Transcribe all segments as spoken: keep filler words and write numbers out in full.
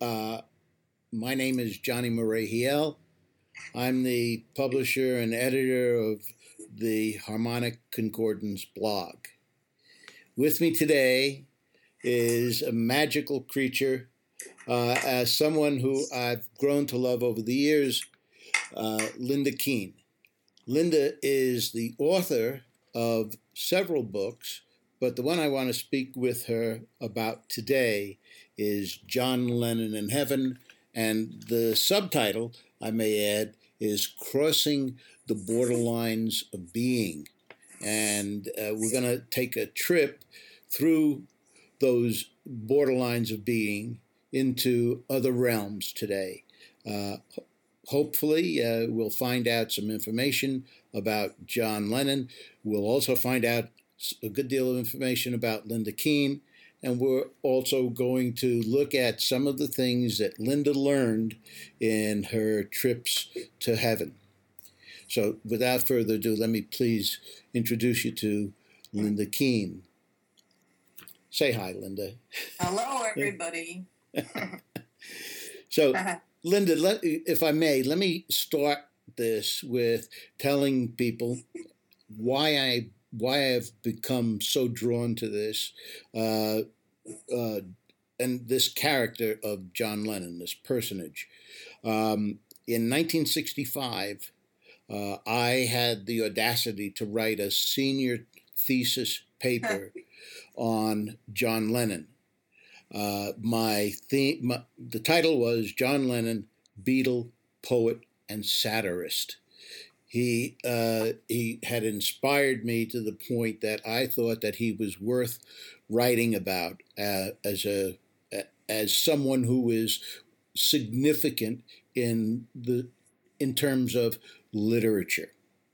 Uh, my name is Johnny Murray Hiel. I'm the publisher and editor of the Harmonic Concordance blog. With me today is a magical creature, uh, as someone who I've grown to love over the years, uh, Linda Keene. Linda is the author of several books, but the one I want to speak with her about today is John Lennon in Heaven, and the subtitle, I may add, is Crossing the Borderlines of Being. And uh, we're going to take a trip through those borderlines of being into other realms today. Uh, hopefully, uh, we'll find out some information about John Lennon. We'll also find out a good deal of information about Linda Keene. And we're also going to look at some of the things that Linda learned in her trips to heaven. So without further ado, let me please introduce you to Linda Keene. Say hi, Linda. Hello, everybody. So, Linda, let, if I may, let me start this with telling people why I why I've become so drawn to this, uh, uh, and this character of John Lennon, this personage. Um, in nineteen sixty-five, uh, I had the audacity to write a senior thesis paper on John Lennon. Uh, my, theme, my the title was John Lennon, Beatle, Poet, and Satirist. He uh, he had inspired me to the point that I thought that he was worth writing about uh, as a as someone who is significant in the in terms of literature.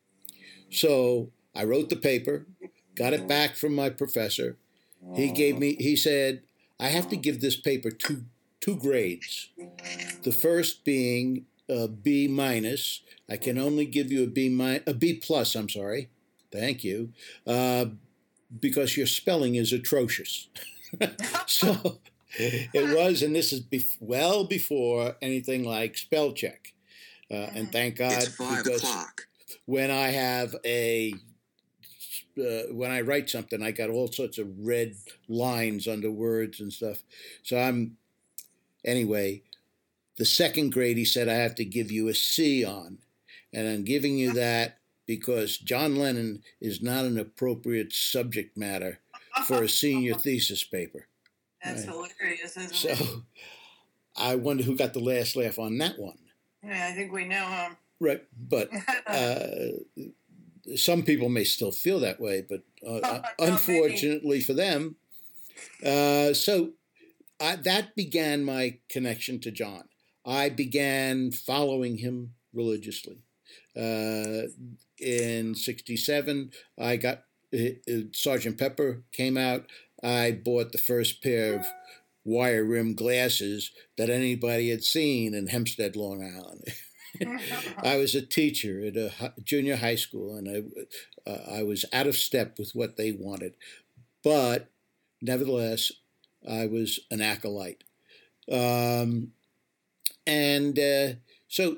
So I wrote the paper, got it back from my professor. He gave me he said, I have to give this paper two two grades. The first being a B minus. I can only give you a B mi- a B plus. I'm sorry. Thank you, uh, because your spelling is atrocious. So it was, and this is bef- well before anything like spell check. Uh, and thank God, it's five because o'clock. when I have a Uh, when I write something, I got all sorts of red lines under words and stuff. So I'm, anyway, the second grade, he said, I have to give you a C on. And I'm giving you that because John Lennon is not an appropriate subject matter for a senior thesis paper. That's right. Hilarious, isn't so, it? So I wonder who got the last laugh on that one. Yeah, I think we know him. Right. But uh, some people may still feel that way, but uh, unfortunately for them. Uh, so I, that began my connection to John. I began following him religiously. Uh, in sixty-seven, I got uh, Sergeant Pepper came out. I bought the first pair of wire rim glasses that anybody had seen in Hempstead, Long Island. I was a teacher at a junior high school, and I, uh, I was out of step with what they wanted. But nevertheless, I was an acolyte. Um, and uh, so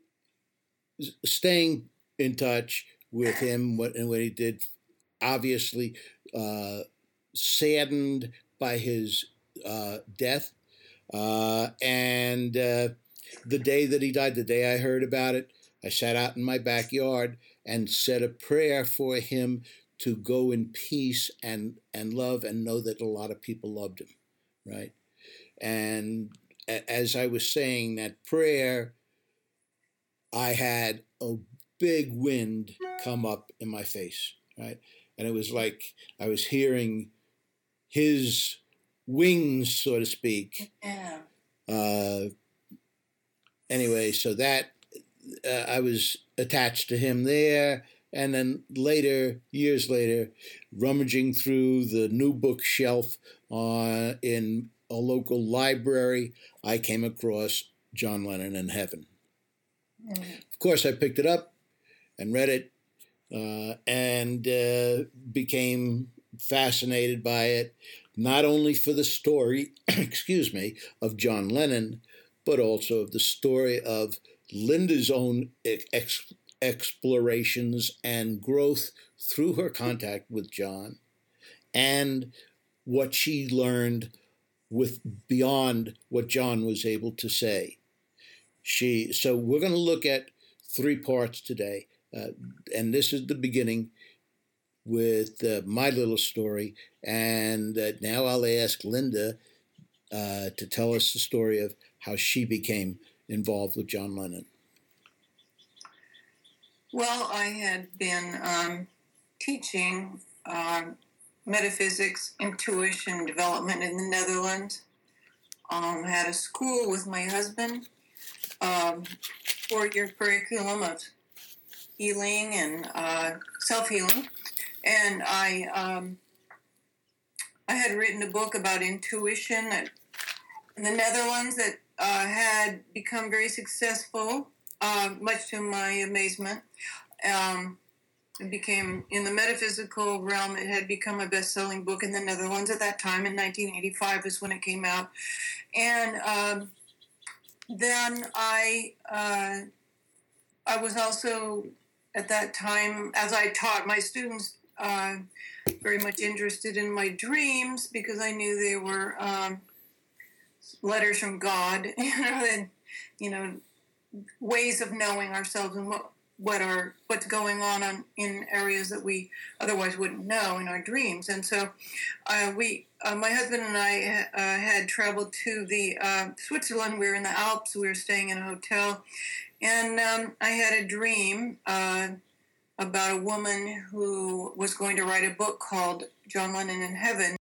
staying in touch with him what, and what he did, obviously uh, saddened by his uh, death. Uh, and uh, the day that he died, the day I heard about it, I sat out in my backyard and said a prayer for him to go in peace and, and love and know that a lot of people loved him, right? And as I was saying that prayer, I had a big wind come up in my face, right? And it was like I was hearing his wings, so to speak. Yeah. Uh, anyway, so that uh, I was attached to him there. And then later, years later, rummaging through the new bookshelf uh, in a local library, I came across John Lennon in Heaven. Mm. Of course, I picked it up and read it uh, and uh, became fascinated by it. not only for the story, excuse me, of John Lennon, but also of the story of Linda's own ex- explorations and growth through her contact with John, and what she learned with beyond what John was able to say. She so we're going to look at three parts today, uh, and this is the beginning with uh, my little story, and uh, now I'll ask Linda uh, to tell us the story of how she became involved with John Lennon. Well, I had been um, teaching um, metaphysics, intuition, development in the Netherlands. Um, had a school with my husband, um, four-year curriculum of healing and uh, self-healing, and I um, I had written a book about intuition that, in the Netherlands that uh, had become very successful, uh, much to my amazement. Um, it became, in the metaphysical realm, it had become a best-selling book in the Netherlands at that time. In nineteen eighty-five is when it came out. And um, then I, uh, I was also, at that time, as I taught my students, uh, very much interested in my dreams, because I knew they were um, letters from God, you know, and, you know, ways of knowing ourselves and what what are what's going on, on in areas that we otherwise wouldn't know in our dreams. And so uh, we uh, my husband and I uh, had traveled to the uh, Switzerland. We were in the Alps. We were staying in a hotel, and um, I had a dream uh, about a woman who was going to write a book called John Lennon in Heaven.